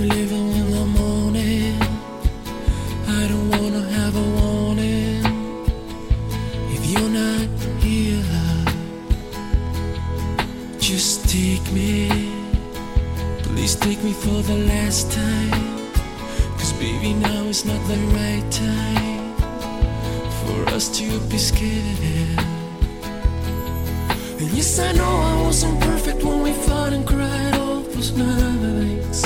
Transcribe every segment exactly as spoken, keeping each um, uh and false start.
leaving in the morning. I don't wanna have a warning. If you're not here, just take me. Please take me for the last time. Cause baby, now is not the right time for us to be scared. And yes, I know I wasn't perfect when we fought and cried all those nights,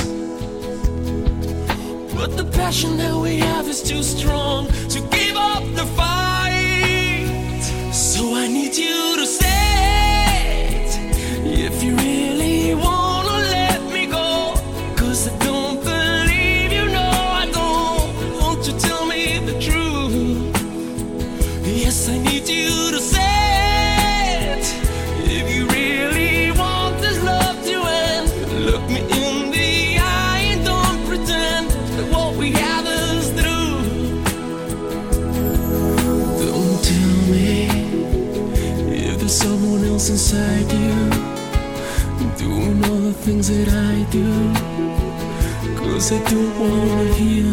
but the passion that we have is too strong to give up the fight. So I need you to say it, if you really wanna let me go. Cause I don't believe you, no I don't. Won't you tell me the truth? Yes, I need you to say it, if you really want this love to end. Look me in the eye and don't pretend that what we have is through. Don't tell me if there's someone else inside you, doing all the things that I do. Cause I don't wanna hear.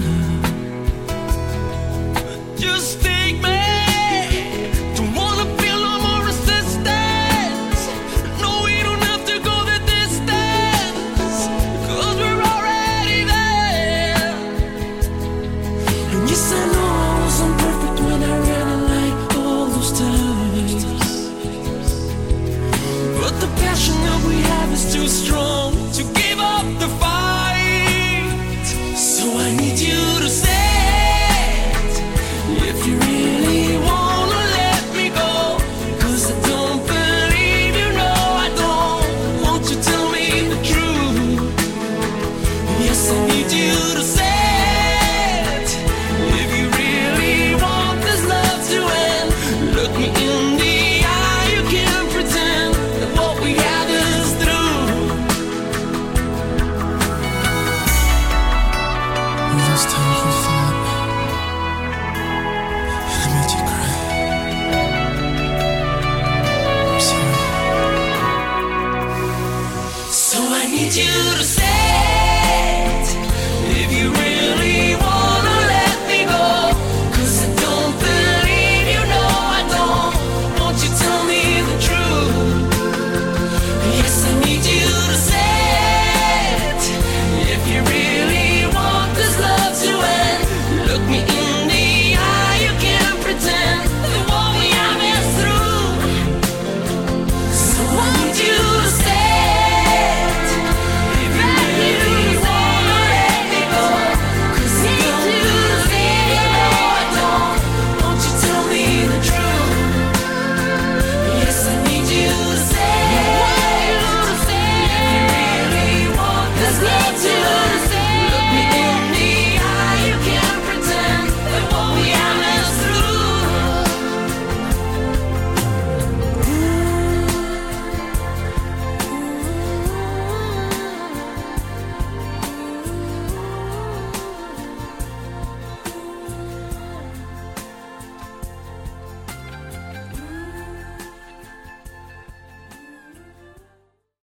Just take me. Don't wanna feel no more resistance. No, we don't have to go the distance, cause we're already there. And yes, I know I wasn't perfect when I ran it like all those times, but the passion that we have is too strong to give up the fight. So I need you to say it, if you really wanna let me go. Cause I don't believe you, no I don't. Won't you tell me the truth? Yes, I need you to say it, if you really want this love to end. Look me in the eye, you can't pretend that what we have is through. Those times we fought